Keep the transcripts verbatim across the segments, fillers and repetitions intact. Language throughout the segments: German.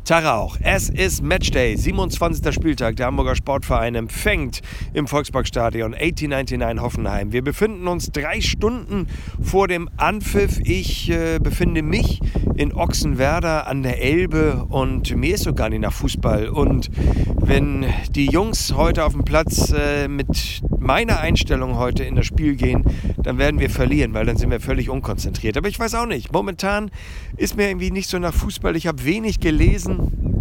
Tag auch. Es ist Matchday, siebenundzwanzigster Spieltag. Der Hamburger Sportverein empfängt im Volksparkstadion achtzehnhundertneunundneunzig Hoffenheim. Wir befinden uns drei Stunden vor dem Anpfiff. Ich äh, befinde mich in Ochsenwerder an der Elbe und mir ist so gar nicht nach Fußball. Und wenn die Jungs heute auf dem Platz äh, mit meiner Einstellung heute in das Spiel gehen, dann werden wir verlieren, weil dann sind wir völlig unkonzentriert. Aber ich weiß auch nicht. Momentan ist mir irgendwie nicht so nach Fußball. Ich habe wenig gelesen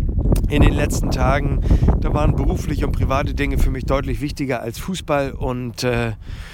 in den letzten Tagen. Da waren berufliche und private Dinge für mich deutlich wichtiger als Fußball. Und äh,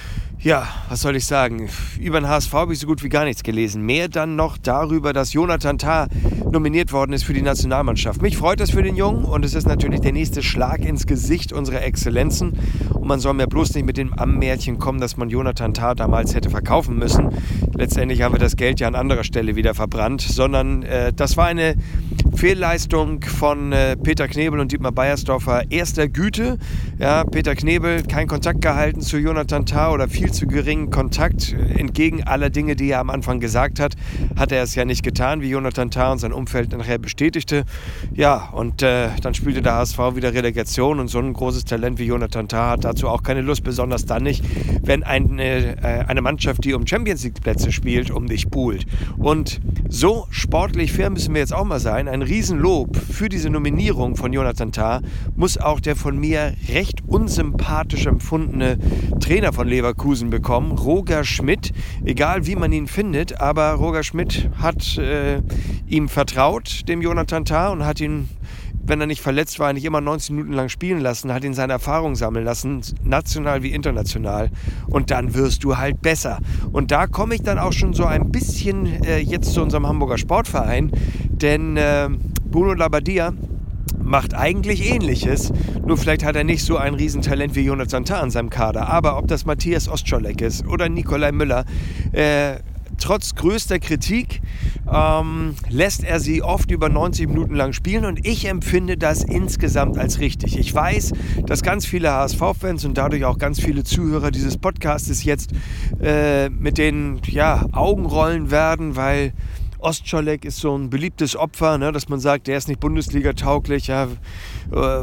ja, was soll ich sagen? Über den H S V habe ich so gut wie gar nichts gelesen. Mehr dann noch darüber, dass Jonathan Tah nominiert worden ist für die Nationalmannschaft. Mich freut das für den Jungen und es ist natürlich der nächste Schlag ins Gesicht unserer Exzellenzen. Und man soll mir bloß nicht mit dem Ammärchen kommen, dass man Jonathan Tah damals hätte verkaufen müssen. Letztendlich haben wir das Geld ja an anderer Stelle wieder verbrannt, sondern äh, das war eine Fehlleistung von äh, Peter Knebel und Dietmar Beiersdorfer erster Güte. Ja, Peter Knebel kein Kontakt gehalten zu Jonathan Tah oder viel zu geringen Kontakt. Entgegen aller Dinge, die er am Anfang gesagt hat, hat er es ja nicht getan, wie Jonathan Tah und sein Umfeld nachher bestätigte. Ja, und äh, dann spielte der H S V wieder Relegation und so ein großes Talent wie Jonathan Tah hat dazu auch keine Lust, besonders dann nicht, wenn eine, äh, eine Mannschaft, die um Champions League Plätze spielt, um dich buhlt. Und so sportlich fair müssen wir jetzt auch mal sein. Ein Riesenlob für diese Nominierung von Jonathan Tah muss auch der von mir recht unsympathisch empfundene Trainer von Leverkusen bekommen, Roger Schmidt. Egal wie man ihn findet, aber Roger Schmidt hat äh, ihm vertraut, dem Jonathan Tah, und hat ihn, wenn er nicht verletzt war, nicht immer neunzig Minuten lang spielen lassen, hat ihn seine Erfahrung sammeln lassen, national wie international. Und dann wirst du halt besser. Und da komme ich dann auch schon so ein bisschen äh, jetzt zu unserem Hamburger Sportverein, denn äh, Bruno Labbadia macht eigentlich Ähnliches, nur vielleicht hat er nicht so ein Riesentalent wie Jonathan Tah in seinem Kader. Aber ob das Matthias Ostscholek ist oder Nikolai Müller, äh, trotz größter Kritik ähm, lässt er sie oft über neunzig Minuten lang spielen und ich empfinde das insgesamt als richtig. Ich weiß, dass ganz viele H S V-Fans und dadurch auch ganz viele Zuhörer dieses Podcastes jetzt äh, mit den ja, Augen rollen werden, weil Ostscholek ist so ein beliebtes Opfer, ne, dass man sagt, der ist nicht Bundesliga-tauglich, ja, äh,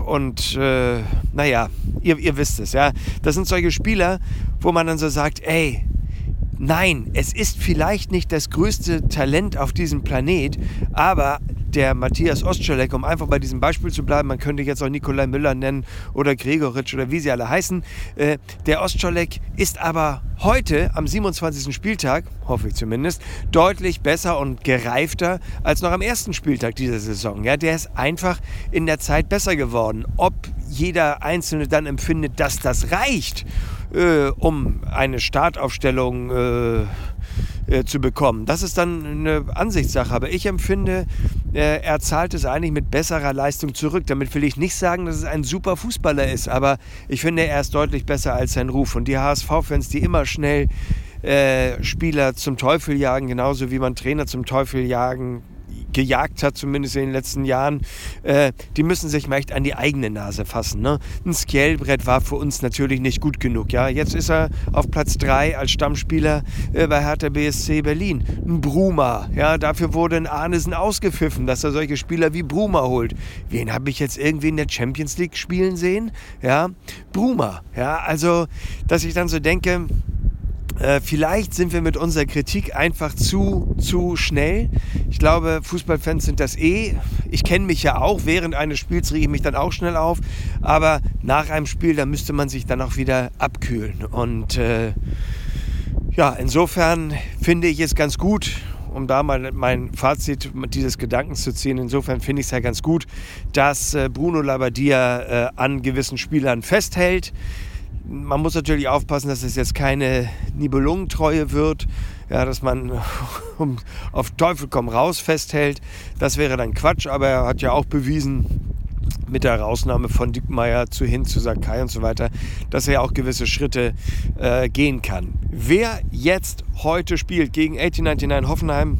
und äh, naja, ihr, ihr wisst es, ja. Das sind solche Spieler, wo man dann so sagt, ey, nein, es ist vielleicht nicht das größte Talent auf diesem Planet, aber der Matthias Ostscholek, um einfach bei diesem Beispiel zu bleiben, man könnte jetzt auch Nikolai Müller nennen oder Gregoritsch oder wie sie alle heißen, äh, der Ostscholek ist aber heute am siebenundzwanzigsten Spieltag, hoffe ich zumindest, deutlich besser und gereifter als noch am ersten Spieltag dieser Saison. Ja, der ist einfach in der Zeit besser geworden. Ob jeder Einzelne dann empfindet, dass das reicht, äh, um eine Startaufstellung äh, äh, zu bekommen, das ist dann eine Ansichtssache. Aber ich empfinde, äh, er zahlt es eigentlich mit besserer Leistung zurück. Damit will ich nicht sagen, dass es ein super Fußballer ist, aber ich finde, er ist deutlich besser als sein Ruf. Und die H S V-Fans, die immer schnell äh, Spieler zum Teufel jagen, genauso wie man Trainer zum Teufel jagen gejagt hat, zumindest in den letzten Jahren, äh, die müssen sich mal echt an die eigene Nase fassen. Ne? Ein Skjelbrett war für uns natürlich nicht gut genug. Ja? Jetzt ist er auf Platz drei als Stammspieler äh, bei Hertha B S C Berlin. Ein Bruma, ja? Dafür wurde ein Arnesen ausgepfiffen, dass er solche Spieler wie Bruma holt. Wen habe ich jetzt irgendwie in der Champions League spielen sehen? Ja? Bruma. Ja? Also, dass ich dann so denke, Äh, vielleicht sind wir mit unserer Kritik einfach zu, zu schnell. Ich glaube, Fußballfans sind das eh. Ich kenne mich ja auch. Während eines Spiels rege ich mich dann auch schnell auf. Aber nach einem Spiel, da müsste man sich dann auch wieder abkühlen. Und äh, ja, insofern finde ich es ganz gut, um da mal mein Fazit dieses Gedankens zu ziehen. Insofern finde ich es ja ganz gut, dass äh, Bruno Labbadia äh, an gewissen Spielern festhält. Man muss natürlich aufpassen, dass es jetzt keine Nibelungentreue wird, ja, dass man um, auf Teufel komm raus festhält. Das wäre dann Quatsch, aber er hat ja auch bewiesen, mit der Herausnahme von Dickmeyer zu hin zu Sakai und so weiter, dass er auch gewisse Schritte äh, gehen kann. Wer jetzt heute spielt gegen achtzehnhundertneunundneunzig Hoffenheim,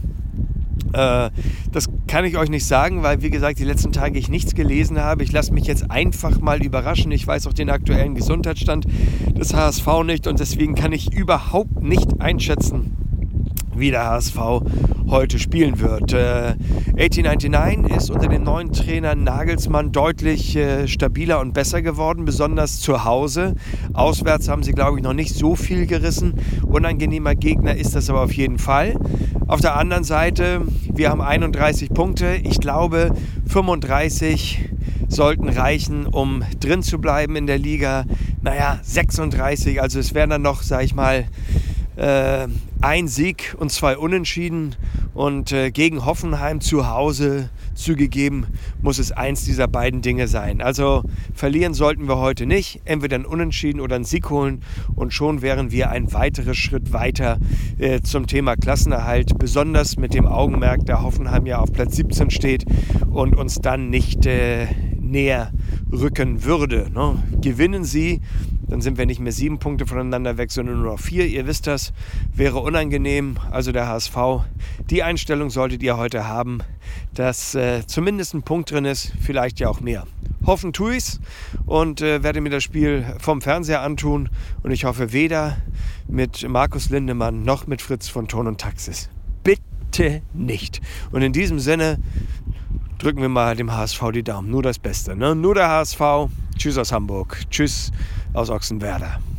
Äh, das kann ich euch nicht sagen, weil, wie gesagt, die letzten Tage ich nichts gelesen habe. Ich lasse mich jetzt einfach mal überraschen. Ich weiß auch den aktuellen Gesundheitsstand des H S V nicht und deswegen kann ich überhaupt nicht einschätzen, wie der H S V heute spielen wird. Äh, achtzehnhundertneunundneunzig ist unter dem neuen Trainer Nagelsmann deutlich äh, stabiler und besser geworden, besonders zu Hause. Auswärts haben sie, glaube ich, noch nicht so viel gerissen. Unangenehmer Gegner ist das aber auf jeden Fall. Auf der anderen Seite, wir haben einunddreißig Punkte. Ich glaube, fünfunddreißig sollten reichen, um drin zu bleiben in der Liga. Naja, sechsunddreißig, also es wären dann noch, sag ich mal, äh, ein Sieg und zwei Unentschieden. Und äh, gegen Hoffenheim zu Hause zugegeben, muss es eins dieser beiden Dinge sein. Also verlieren sollten wir heute nicht. Entweder ein Unentschieden oder einen Sieg holen. Und schon wären wir einen weiteren Schritt weiter äh, zum Thema Klassenerhalt. Besonders mit dem Augenmerk, da Hoffenheim ja auf Platz siebzehn steht und uns dann nicht äh, näher rücken würde. Ne? Gewinnen sie, dann sind wir nicht mehr sieben Punkte voneinander weg, sondern nur noch vier. Ihr wisst das, wäre unangenehm. Also der H S V, die Einstellung solltet ihr heute haben, dass äh, zumindest ein Punkt drin ist, vielleicht ja auch mehr. Hoffen tue ich's und äh, werde mir das Spiel vom Fernseher antun. Und ich hoffe weder mit Markus Lindemann noch mit Fritz von Ton und Taxis. Bitte nicht. Und in diesem Sinne drücken wir mal dem H S V die Daumen. Nur das Beste. Ne? Nur der H S V. Tschüss aus Hamburg. Tschüss aus Ochsenwerder.